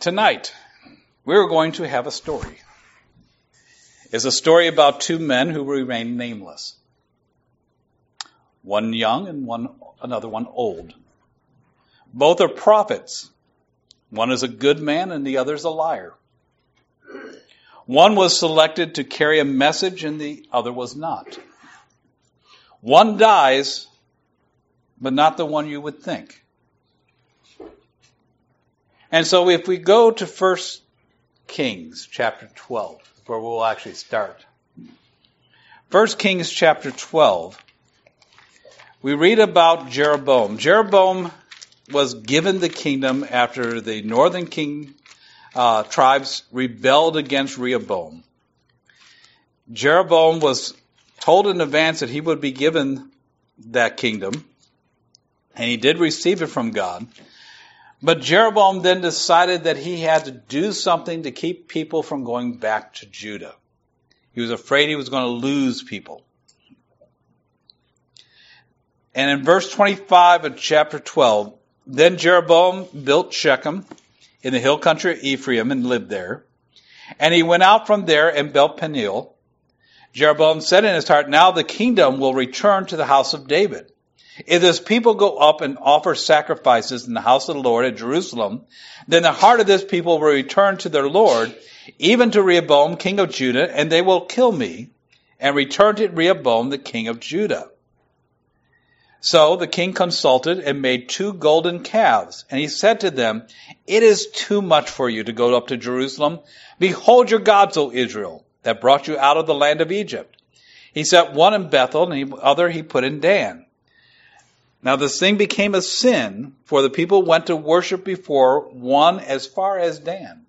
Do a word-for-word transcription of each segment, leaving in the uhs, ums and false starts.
Tonight, we're going to have a story. It's a story about two men who remain nameless. One young and one another one old. Both are prophets. One is a good man and the other is a liar. One was selected to carry a message and the other was not. One dies, but not the one you would think. And so if we go to First Kings chapter twelve, where we'll actually start. First Kings chapter twelve, we read about Jeroboam. Jeroboam was given the kingdom after the northern king uh, tribes rebelled against Rehoboam. Jeroboam was told in advance that he would be given that kingdom, and he did receive it from God. But Jeroboam then decided that he had to do something to keep people from going back to Judah. He was afraid he was going to lose people. And in verse twenty-five of chapter twelve, then Jeroboam built Shechem in the hill country of Ephraim and lived there. And he went out from there and built Peniel. Jeroboam said in his heart, now the kingdom will return to the house of David. If this people go up and offer sacrifices in the house of the Lord at Jerusalem, then the heart of this people will return to their Lord, even to Rehoboam, king of Judah, and they will kill me, and return to Rehoboam, the king of Judah. So the king consulted and made two golden calves, and he said to them, it is too much for you to go up to Jerusalem. Behold your gods, O Israel, that brought you out of the land of Egypt. He set one in Bethel, and the other he put in Dan. Now this thing became a sin, for the people went to worship before one as far as Dan.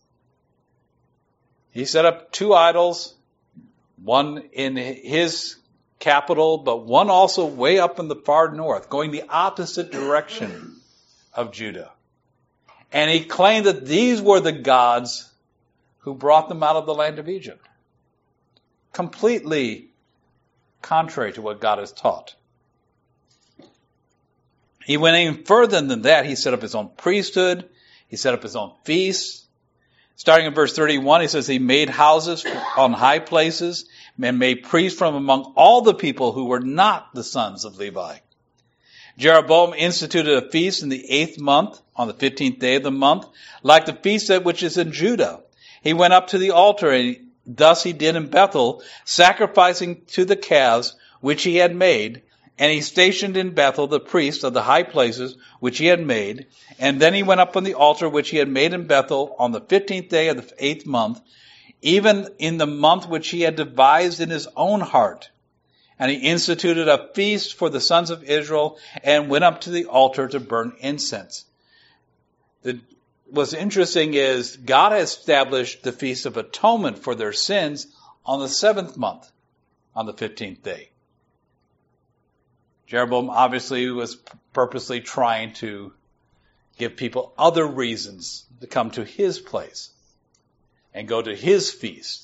He set up two idols, one in his capital, but one also way up in the far north, going the opposite direction of Judah. And he claimed that these were the gods who brought them out of the land of Egypt. Completely contrary to what God has taught. He went even further than that. He set up his own priesthood. He set up his own feasts. Starting in verse thirty-one, he says he made houses on high places and made priests from among all the people who were not the sons of Levi. Jeroboam instituted a feast in the eighth month, on the fifteenth day of the month, like the feast which is in Judah. He went up to the altar, and thus he did in Bethel, sacrificing to the calves which he had made. And he stationed in Bethel the priests of the high places which he had made. And then he went up on the altar which he had made in Bethel on the fifteenth day of the eighth month, even in the month which he had devised in his own heart. And he instituted a feast for the sons of Israel and went up to the altar to burn incense. The, what's interesting is God has established the Feast of Atonement for their sins on the seventh month, on the fifteenth day. Jeroboam obviously was purposely trying to give people other reasons to come to his place and go to his feast.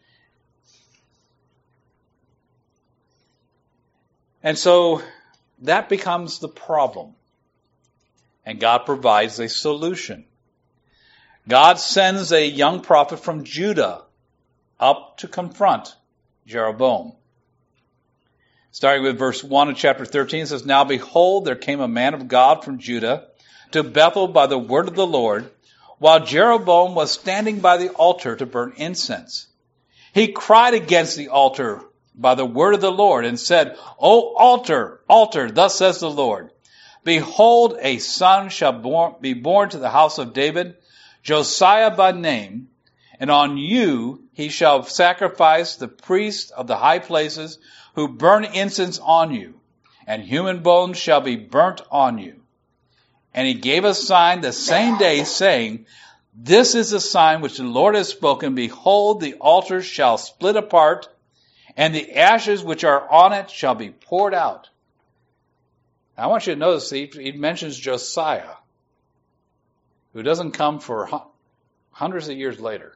And so that becomes the problem. And God provides a solution. God sends a young prophet from Judah up to confront Jeroboam. Starting with verse one of chapter thirteen, it says, now behold, there came a man of God from Judah to Bethel by the word of the Lord, while Jeroboam was standing by the altar to burn incense. He cried against the altar by the word of the Lord and said, O altar, altar, thus says the Lord, behold, a son shall born, be born to the house of David, Josiah by name, and on you he shall sacrifice the priests of the high places who burn incense on you, and human bones shall be burnt on you. And he gave a sign the same day, saying, this is the sign which the Lord has spoken. Behold, the altar shall split apart, and the ashes which are on it shall be poured out. Now, I want you to notice he, he mentions Josiah, who doesn't come for hundreds of years later.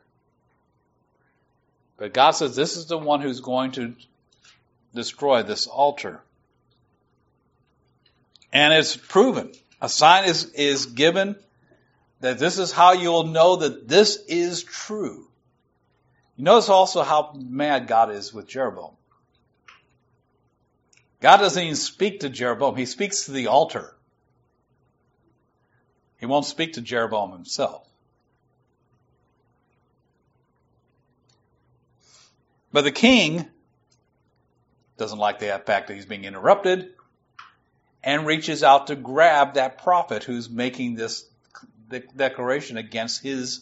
But God says this is the one who's going to destroy this altar. And it's proven. A sign is, is given that this is how you'll know that this is true. You notice also how mad God is with Jeroboam. God doesn't even speak to Jeroboam. He speaks to the altar. He won't speak to Jeroboam himself. But the king doesn't like the fact that he's being interrupted and reaches out to grab that prophet who's making this declaration against his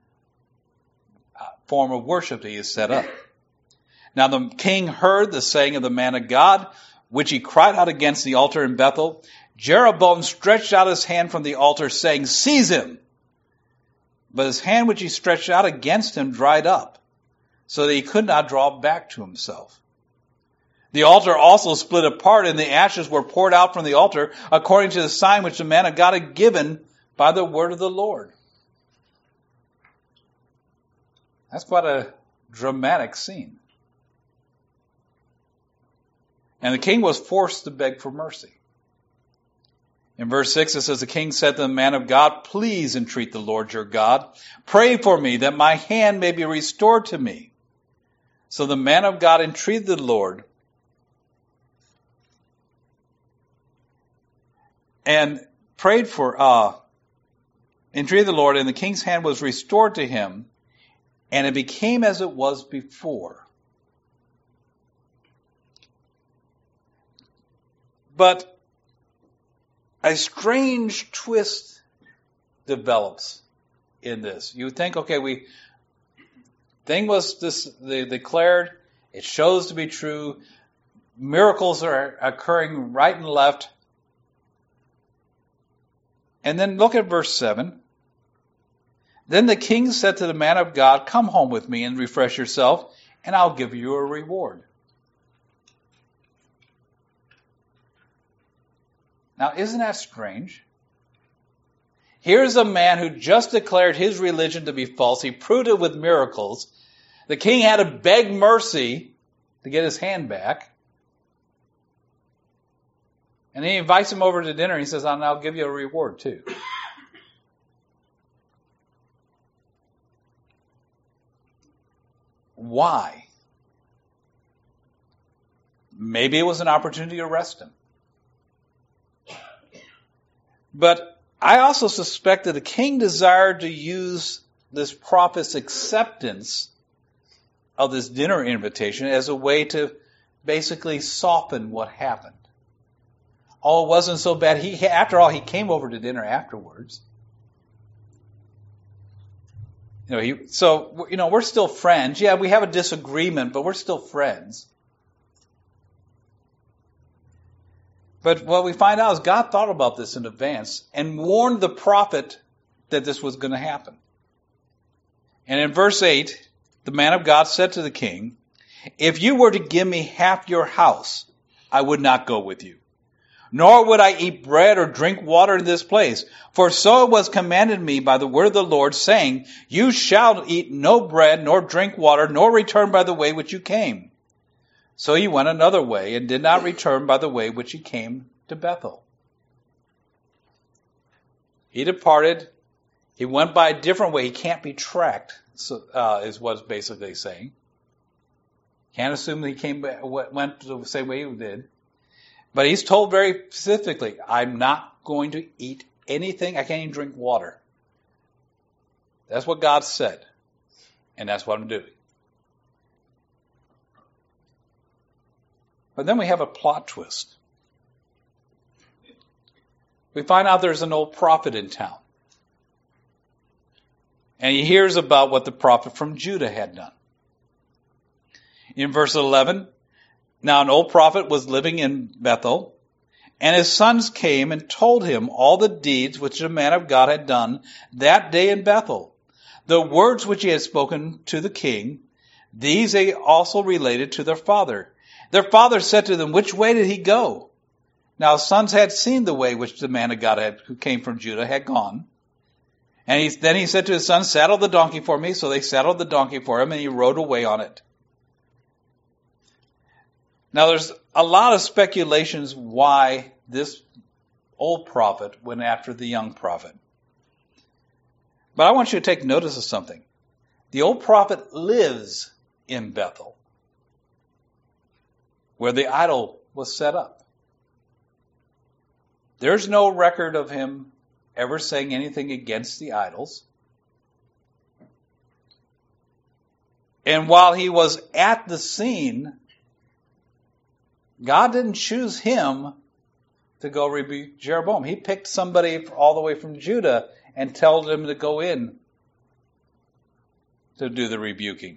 form of worship that he has set up. Now the king heard the saying of the man of God, which he cried out against the altar in Bethel. Jeroboam stretched out his hand from the altar, saying, "Seize him." But his hand which he stretched out against him dried up, so that he could not draw back to himself. The altar also split apart, and the ashes were poured out from the altar, according to the sign which the man of God had given by the word of the Lord. That's quite a dramatic scene. And the king was forced to beg for mercy. In verse six it says, the king said to the man of God, "Please entreat the Lord your God. Pray for me that my hand may be restored to me." So the man of God entreated the Lord, and prayed for, uh, entreated the Lord, and the king's hand was restored to him, and it became as it was before. But a strange twist develops in this. You think, okay, we thing was this they declared, it shows to be true. Miracles are occurring right and left. And then look at verse seven. Then the king said to the man of God, "Come home with me and refresh yourself, and I'll give you a reward." Now, isn't that strange? Here's a man who just declared his religion to be false. He proved it with miracles. The king had to beg mercy to get his hand back. And he invites him over to dinner. He says, "I'll give you a reward too." Why? Maybe it was an opportunity to arrest him. But I also suspect that the king desired to use this prophet's acceptance of this dinner invitation as a way to basically soften what happened. Oh, it wasn't so bad. He, after all, he came over to dinner afterwards. You know, he, so, you know, we're still friends. Yeah, we have a disagreement, but we're still friends. But what we find out is God thought about this in advance and warned the prophet that this was going to happen. And in verse eight, the man of God said to the king, "If you were to give me half your house, I would not go with you. Nor would I eat bread or drink water in this place. For so it was commanded me by the word of the Lord, saying, You shall eat no bread, nor drink water, nor return by the way which you came. So he went another way, and did not return by the way which he came to Bethel." He departed. He went by a different way. He can't be tracked, so, uh, is what it's basically saying. Can't assume that he came back, went the same way he did. But he's told very specifically, I'm not going to eat anything. I can't even drink water. That's what God said. And that's what I'm doing. But then we have a plot twist. We find out there's an old prophet in town. And he hears about what the prophet from Judah had done. In verse eleven, now an old prophet was living in Bethel, and his sons came and told him all the deeds which the man of God had done that day in Bethel. The words which he had spoken to the king, these they also related to their father. Their father said to them, "Which way did he go?" Now his sons had seen the way which the man of God had, who came from Judah had gone. And he, then he said to his son, "Saddle the donkey for me." So they saddled the donkey for him, and he rode away on it. Now there's a lot of speculations why this old prophet went after the young prophet. But I want you to take notice of something. The old prophet lives in Bethel, where the idol was set up. There's no record of him ever saying anything against the idols. And while he was at the scene, God didn't choose him to go rebuke Jeroboam. He picked somebody all the way from Judah and told him to go in to do the rebuking.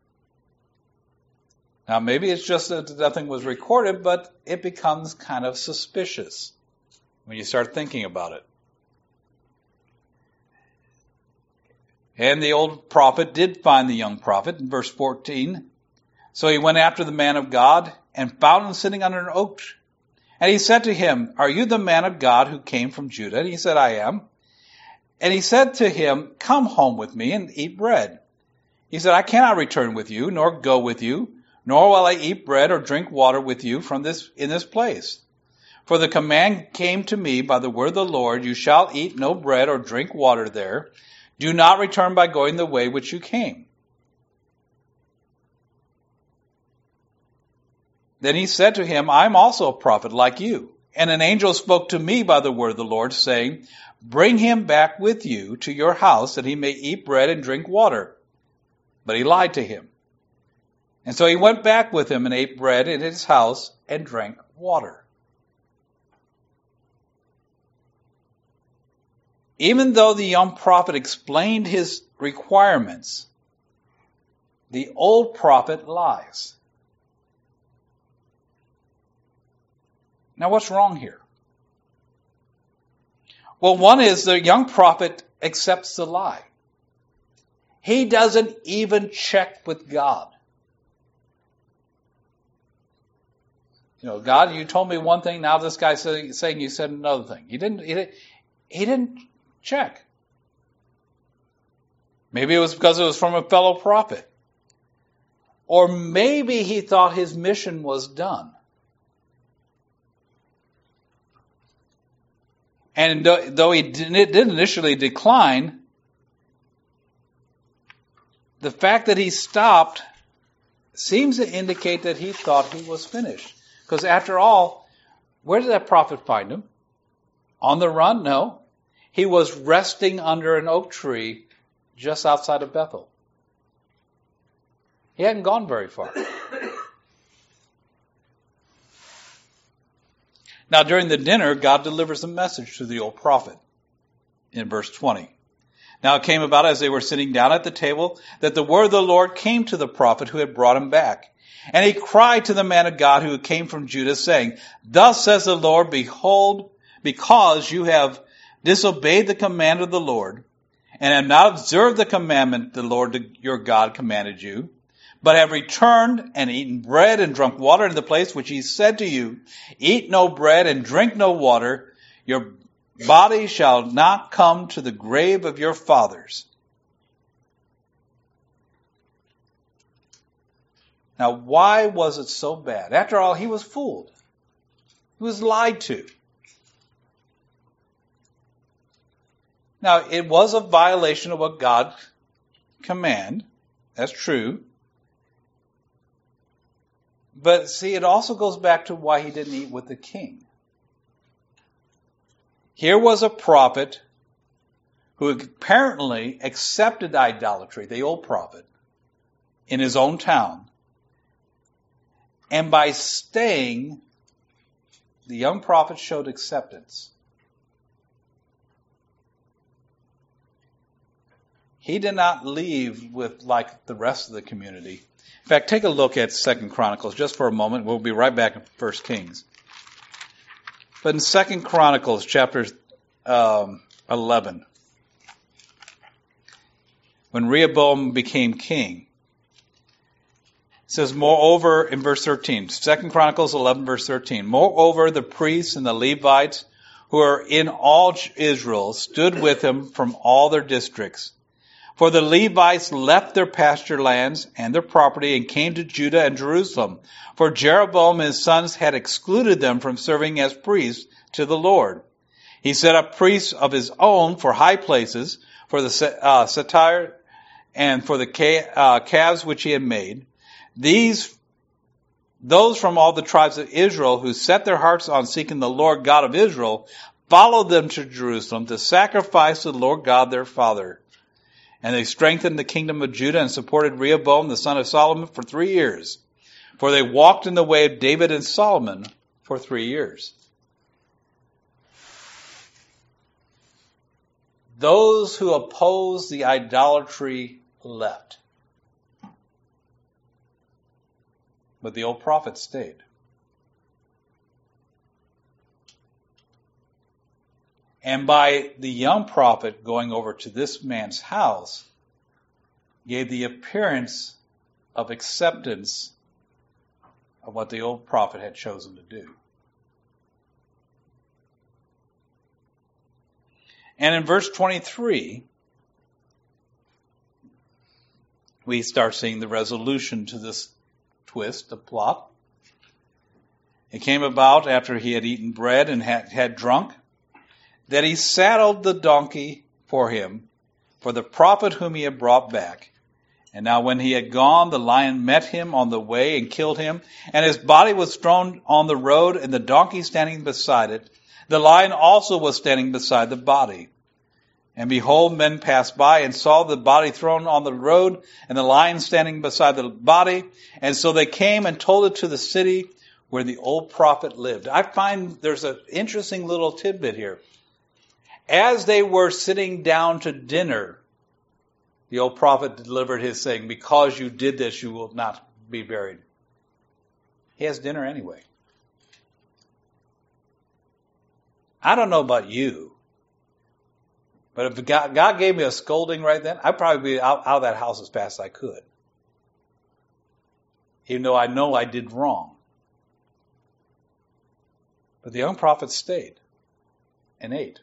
Now, maybe it's just that nothing was recorded, but it becomes kind of suspicious when you start thinking about it. And the old prophet did find the young prophet in verse fourteen. So he went after the man of God and found him sitting under an oak tree. And he said to him, "Are you the man of God who came from Judah?" And he said, "I am." And he said to him, "Come home with me and eat bread." He said, "I cannot return with you, nor go with you, nor will I eat bread or drink water with you from this in this place. For the command came to me by the word of the Lord, you shall eat no bread or drink water there. Do not return by going the way which you came." Then he said to him, "I am also a prophet like you. And an angel spoke to me by the word of the Lord, saying, Bring him back with you to your house, that he may eat bread and drink water." But he lied to him. And so he went back with him and ate bread in his house and drank water. Even though the young prophet explained his requirements, the old prophet lies. Now, what's wrong here? Well, one is the young prophet accepts the lie. He doesn't even check with God. You know, God, you told me one thing, now this guy's saying you said another thing. He didn't, he didn't, he didn't check. Maybe it was because it was from a fellow prophet. Or maybe he thought his mission was done. And though he did initially decline, the fact that he stopped seems to indicate that he thought he was finished. Because after all, where did that prophet find him? On the run? No. He was resting under an oak tree just outside of Bethel. He hadn't gone very far. Now, during the dinner, God delivers a message to the old prophet in verse twenty. Now it came about as they were sitting down at the table that the word of the Lord came to the prophet who had brought him back. And he cried to the man of God who came from Judah, saying, "Thus says the Lord, behold, because you have disobeyed the command of the Lord, and have not observed the commandment the Lord your God commanded you, but have returned and eaten bread and drunk water in the place which he said to you, eat no bread and drink no water, your body shall not come to the grave of your fathers." Now, why was it so bad? After all, he was fooled. He was lied to. Now, it was a violation of what God commanded. That's true. But see, it also goes back to why he didn't eat with the king. Here was a prophet who apparently accepted idolatry, the old prophet, in his own town. And by staying, the young prophet showed acceptance. He did not leave with like the rest of the community. In fact, take a look at Second Chronicles just for a moment. We'll be right back in First Kings. But in Second Chronicles chapter um, eleven, when Rehoboam became king, it says, moreover, in verse thirteen, Second Chronicles eleven, verse thirteen, moreover, the priests and the Levites who are in all Israel stood with him from all their districts. For the Levites left their pasture lands and their property and came to Judah and Jerusalem. For Jeroboam and his sons had excluded them from serving as priests to the Lord. He set up priests of his own for high places, for the uh, satire and for the ca- uh, calves which he had made. These, those from all the tribes of Israel who set their hearts on seeking the Lord God of Israel, followed them to Jerusalem to sacrifice to the Lord God their Father. And they strengthened the kingdom of Judah and supported Rehoboam, the son of Solomon, for three years. For they walked in the way of David and Solomon for three years. Those who opposed the idolatry left. But the old prophet stayed. And by the young prophet going over to this man's house, gave the appearance of acceptance of what the old prophet had chosen to do. And in verse twenty-three, we start seeing the resolution to this twist, the plot. It came about after he had eaten bread and had, had drunk, that he saddled the donkey for him, for the prophet whom he had brought back. And now when he had gone, the lion met him on the way and killed him, and his body was thrown on the road, and the donkey standing beside it. The lion also was standing beside the body. And behold, men passed by and saw the body thrown on the road, and the lion standing beside the body. And so they came and told it to the city where the old prophet lived. I find there's an interesting little tidbit here. As they were sitting down to dinner, the old prophet delivered his saying, because you did this, you will not be buried. He has dinner anyway. I don't know about you, but if God, God gave me a scolding right then, I'd probably be out, out of that house as fast as I could. Even though I know I did wrong. But the young prophet stayed and ate.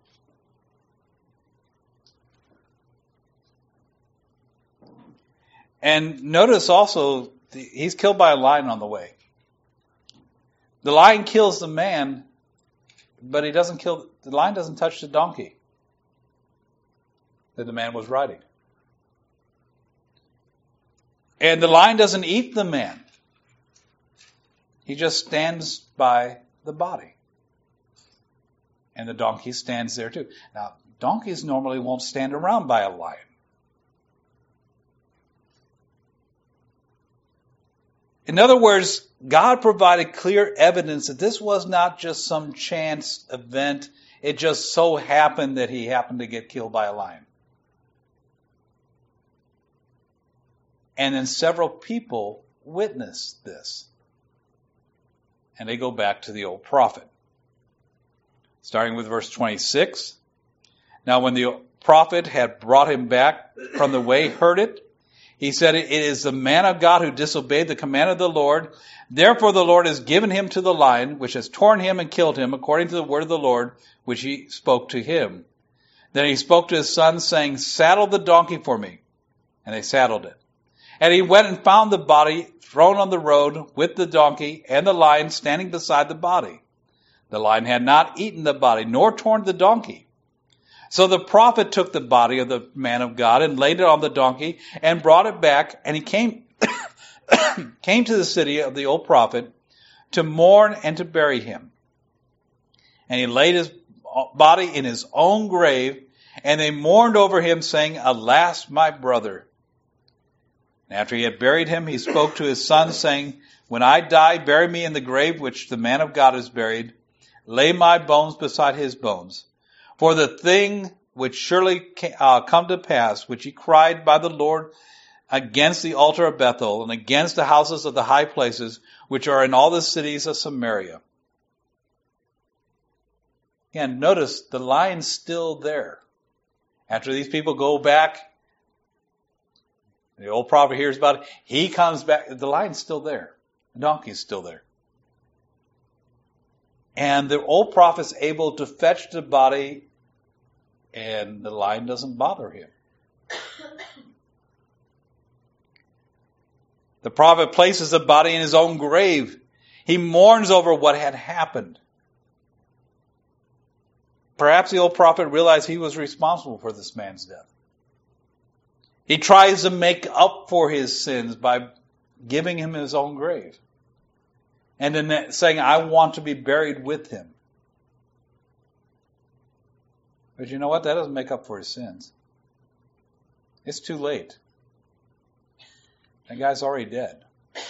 And notice also, he's killed by a lion on the way. The lion kills the man, but he doesn't kill, the lion doesn't touch the donkey that the man was riding. And the lion doesn't eat the man. He just stands by the body. And the donkey stands there too. Now, donkeys normally won't stand around by a lion. In other words, God provided clear evidence that this was not just some chance event. It just so happened that he happened to get killed by a lion. And then several people witnessed this. And they go back to the old prophet. Starting with verse twenty-six. Now when the prophet had brought him back from the way, heard it, he said, it is the man of God who disobeyed the command of the Lord. Therefore the Lord has given him to the lion, which has torn him and killed him, according to the word of the Lord, which he spoke to him. Then he spoke to his son, saying, saddle the donkey for me. And they saddled it. And he went and found the body thrown on the road with the donkey and the lion standing beside the body. The lion had not eaten the body, nor torn the donkey. So the prophet took the body of the man of God and laid it on the donkey and brought it back. And he came, came to the city of the old prophet to mourn and to bury him. And he laid his body in his own grave, and they mourned over him, saying, alas, my brother. And after he had buried him, he spoke to his son, saying, when I die, bury me in the grave which the man of God is buried. Lay my bones beside his bones. For the thing which surely uh, come to pass, which he cried by the Lord against the altar of Bethel and against the houses of the high places, which are in all the cities of Samaria. Again, notice the lion's still there. After these people go back, the old prophet hears about it, he comes back, the lion's still there. The donkey's still there. And the old prophet's able to fetch the body, and the lion doesn't bother him. The prophet places the body in his own grave. He mourns over what had happened. perhaps the old prophet realized he was responsible for this man's death. He tries to make up for his sins by giving him his own grave. And then saying, I want to be buried with him. But you know what? That doesn't make up for his sins. It's too late. That guy's already dead.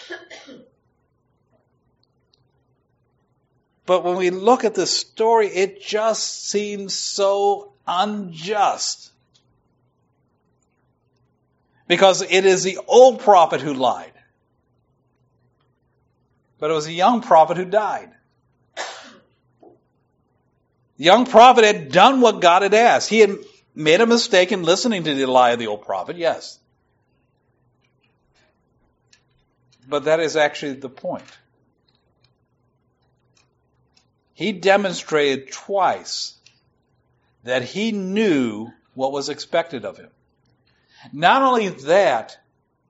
But when we look at this story, it just seems so unjust. Because it is the old prophet who lied. But it was a young prophet who died. The young prophet had done what God had asked. He had made a mistake in listening to the lie of the old prophet, yes. But that is actually the point. He demonstrated twice that he knew what was expected of him. Not only that,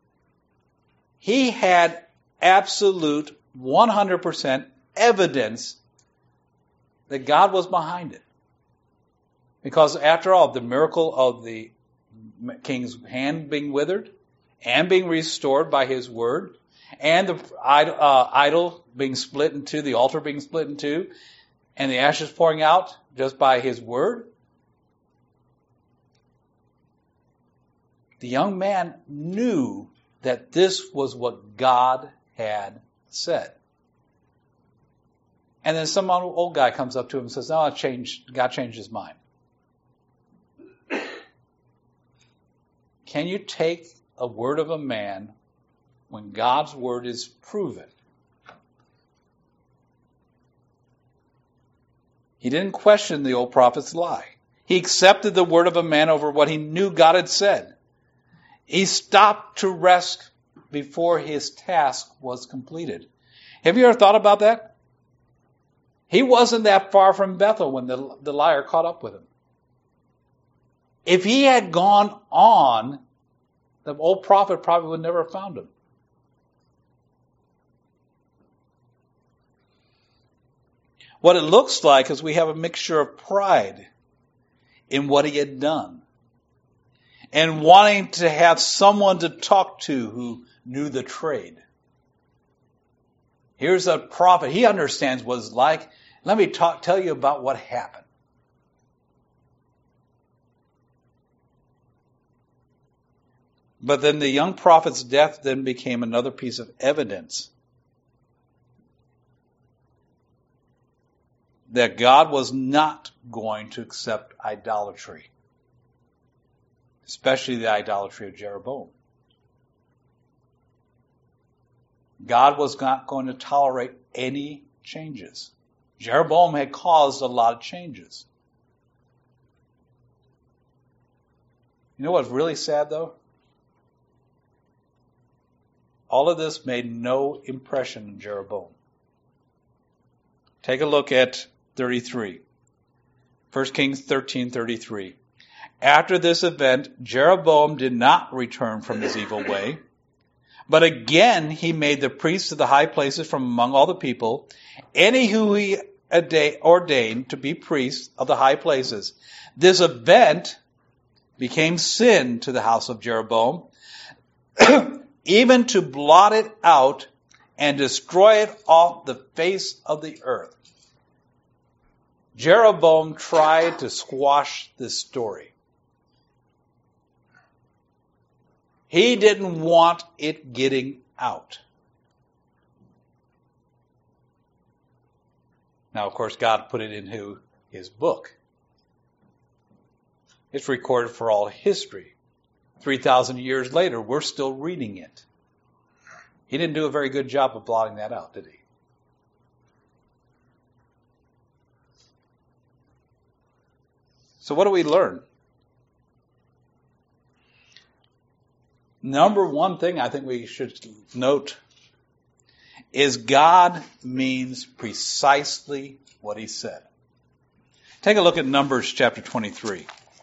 he had absolute one hundred percent evidence that God was behind it. Because after all, the miracle of the king's hand being withered and being restored by his word, and the uh, idol being split in two, the altar being split in two, and the ashes pouring out just by his word, the young man knew that this was what God had said. And then some old guy comes up to him and says, no, I changed, God changed his mind. Can you take a word of a man when God's word is proven? He didn't question the old prophet's lie. He accepted the word of a man over what he knew God had said. He stopped to rest before his task was completed. Have you ever thought about that? He wasn't that far from Bethel when the, the liar caught up with him. If he had gone on, the old prophet probably would never have found him. What it looks like is we have a mixture of pride in what he had done and wanting to have someone to talk to who knew the trade. Here's a prophet. He understands what it's like. Let me talk, tell you about what happened. But then the young prophet's death then became another piece of evidence that God was not going to accept idolatry, especially the idolatry of Jeroboam. God was not going to tolerate any changes. Jeroboam had caused a lot of changes. You know what's really sad, though? All of this made no impression on Jeroboam. Take a look at thirty-three. First Kings thirteen thirty-three. After this event, Jeroboam did not return from his evil way, but again he made the priests of the high places from among all the people, any who he ordained to be priests of the high places. This event became sin to the house of Jeroboam, even to blot it out and destroy it off the face of the earth. Jeroboam tried to squash this story. He didn't want it getting out. Now, of course, God put it into his book. It's recorded for all history. three thousand years later, we're still reading it. He didn't do a very good job of blotting that out, did he? So what do we learn? Number one thing I think we should note is God means precisely what he said. Take a look at Numbers chapter twenty-three.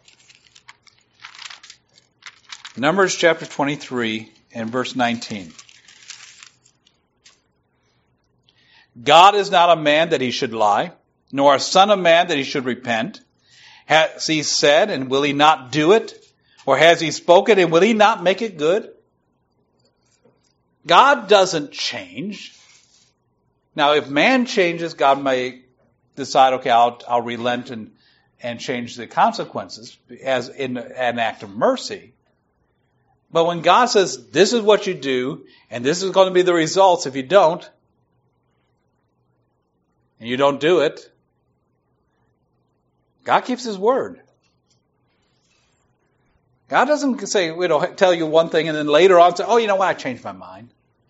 Numbers chapter twenty-three and verse nineteen. God is not a man that he should lie, nor a son of man that he should repent. Has he said, and will he not do it? Or has he spoken, and will he not make it good? God doesn't change. Now, if man changes, God may decide, okay, I'll, I'll relent and, and change the consequences as in an act of mercy. But when God says, this is what you do, and this is going to be the results if you don't, and you don't do it, God keeps His word. God doesn't say, you know, tell you one thing and then later on say, oh, you know what, I changed my mind.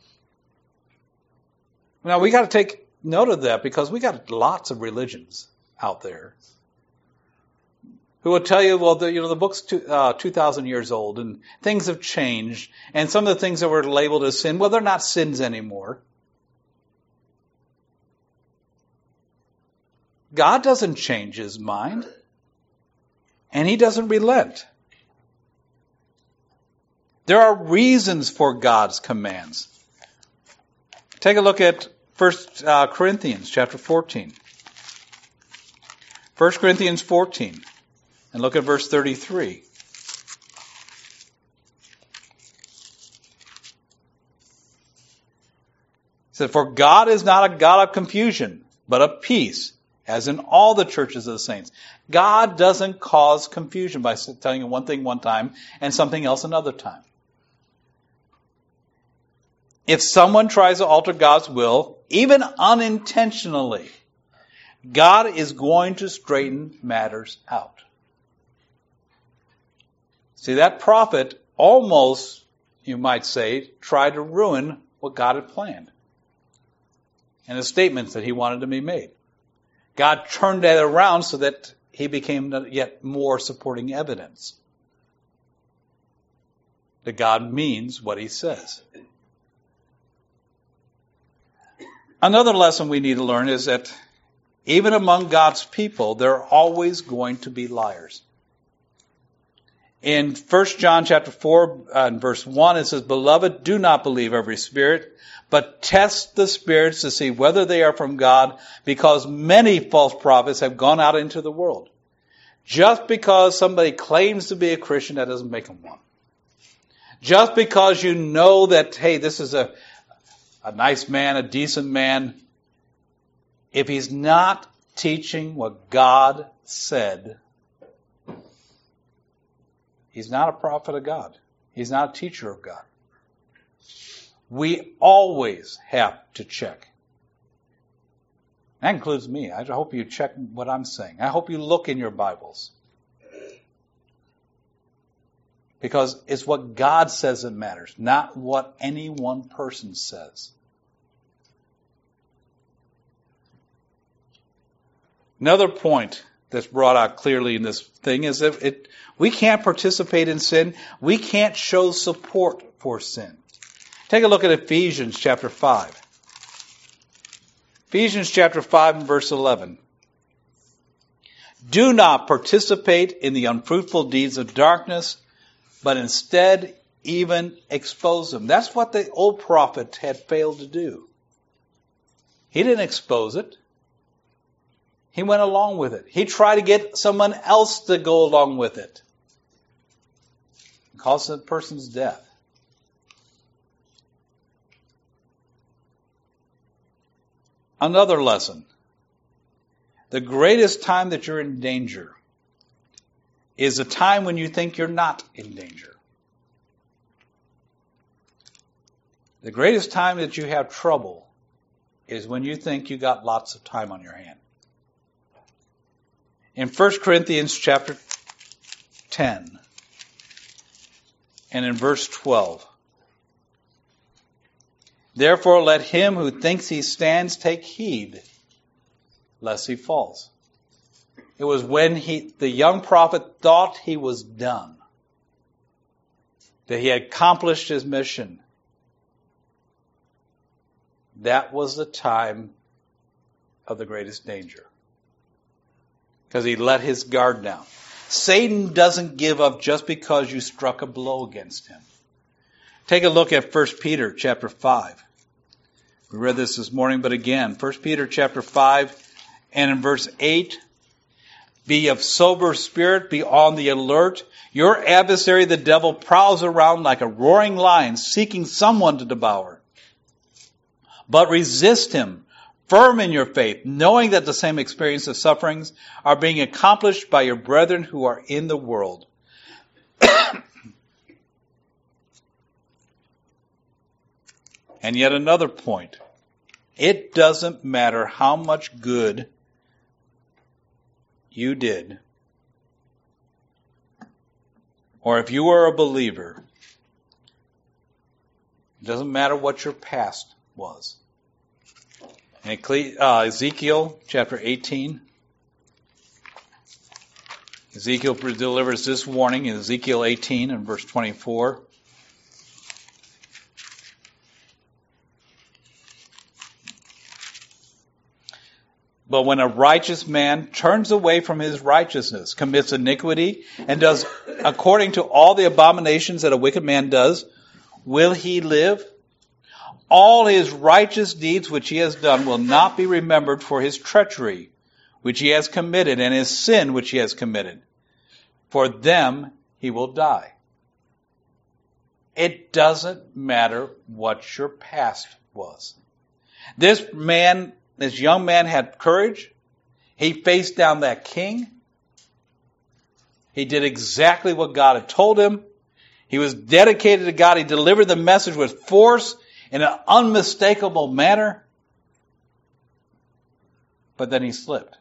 Now, we got to take note of that because we got lots of religions out there who will tell you, well, the, you know, the book's two, uh, two thousand years old and things have changed. And some of the things that were labeled as sin, well, they're not sins anymore. God doesn't change His mind. And He doesn't relent. There are reasons for God's commands. Take a look at First uh, Corinthians chapter fourteen. First Corinthians fourteen. And look at verse thirty-three. It says, for God is not a God of confusion, but of peace, as in all the churches of the saints. God doesn't cause confusion by telling you one thing one time and something else another time. If someone tries to alter God's will, even unintentionally, God is going to straighten matters out. See, that prophet almost, you might say, tried to ruin what God had planned and the statements that he wanted to be made. God turned that around so that he became yet more supporting evidence that God means what He says. Another lesson we need to learn is that even among God's people, there are always going to be liars. In First John chapter four and verse one, it says, beloved, do not believe every spirit, but test the spirits to see whether they are from God, because many false prophets have gone out into the world. Just because somebody claims to be a Christian, that doesn't make them one. Just because you know that, hey, this is a A nice man, a decent man, if he's not teaching what God said, he's not a prophet of God. He's not a teacher of God. We always have to check. That includes me. I hope you check what I'm saying. I hope you look in your Bibles. Because it's what God says that matters, not what any one person says. Another point that's brought out clearly in this thing is that it, we can't participate in sin. We can't show support for sin. Take a look at Ephesians chapter five. Ephesians chapter five and verse eleven. Do not participate in the unfruitful deeds of darkness, but instead even expose them. That's what the old prophet had failed to do. He didn't expose it. He went along with it. He tried to get someone else to go along with it. It caused the person's death. Another lesson. The greatest time that you're in danger is a time when you think you're not in danger. The greatest time that you have trouble is when you think you got lots of time on your hand. In First Corinthians chapter ten and in verse twelve, therefore let him who thinks he stands take heed lest he falls. It was when he, the young prophet thought he was done, that he had accomplished his mission. That was the time of the greatest danger. Because he let his guard down. Satan doesn't give up just because you struck a blow against him. Take a look at First Peter chapter five. We read this this morning, but again, First Peter chapter five and in verse eight, Be of sober spirit, be on the alert. Your adversary, the devil, prowls around like a roaring lion, seeking someone to devour. But resist him, firm in your faith, knowing that the same experience of sufferings are being accomplished by your brethren who are in the world. And yet another point. It doesn't matter how much good you did, or if you were a believer, it doesn't matter what your past was. In Ezekiel chapter eighteen, Ezekiel delivers this warning in Ezekiel eighteen and verse twenty-four. But when a righteous man turns away from his righteousness, commits iniquity, and does according to all the abominations that a wicked man does, will he live? All his righteous deeds which he has done will not be remembered for his treachery, which he has committed, and his sin which he has committed. For them he will die. It doesn't matter what your past was. This man This young man had courage. He faced down that king. He did exactly what God had told him. He was dedicated to God. He delivered the message with force in an unmistakable manner. But then he slipped.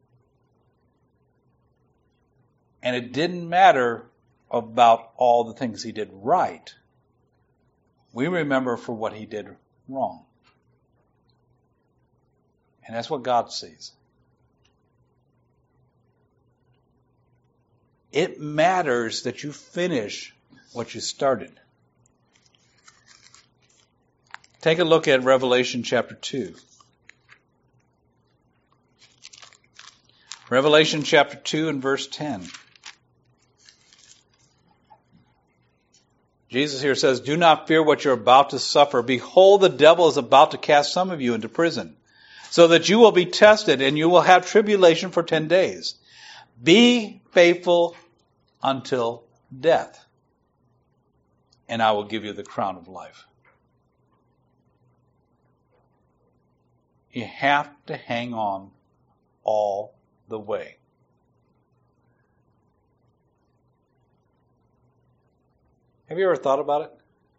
And it didn't matter about all the things he did right. We remember for what he did wrong. And that's what God sees. It matters that you finish what you started. Take a look at Revelation chapter two. Revelation chapter two and verse ten. Jesus here says, "Do not fear what you're about to suffer. Behold, the devil is about to cast some of you into prison, so that you will be tested, and you will have tribulation for ten days. Be faithful until death, and I will give you the crown of life." You have to hang on all the way. Have you ever thought about it?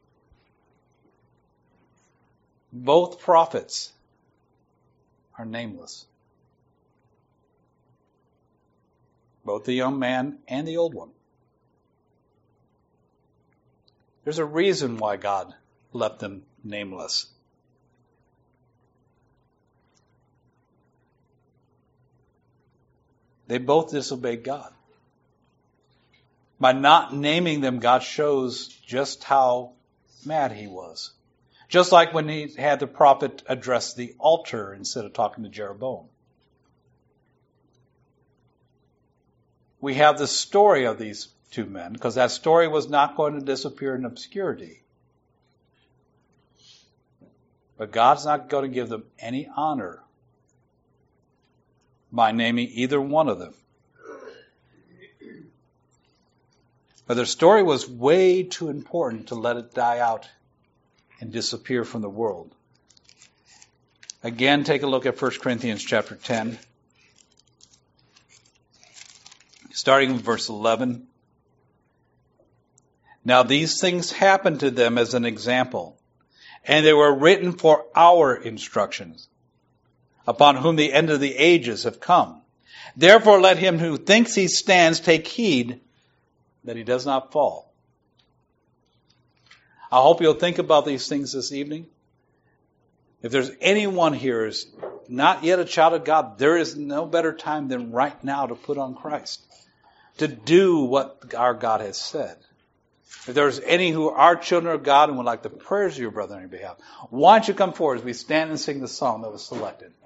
Both prophets are nameless. Both the young man and the old one. There's a reason why God left them nameless. They both disobeyed God. By not naming them, God shows just how mad he was. Just like when he had the prophet address the altar instead of talking to Jeroboam. We have the story of these two men, because that story was not going to disappear in obscurity. But God's not going to give them any honor by naming either one of them. But their story was way too important to let it die out and disappear from the world. Again, take a look at First Corinthians chapter ten. Starting in verse eleven. Now these things happened to them as an example, and they were written for our instructions, upon whom the end of the ages have come. Therefore let him who thinks he stands take heed that he does not fall. I hope you'll think about these things this evening. If there's anyone here who is not yet a child of God, there is no better time than right now to put on Christ, to do what our God has said. If there's any who are children of God and would like the prayers of your brother on your behalf, why don't you come forward as we stand and sing the song that was selected.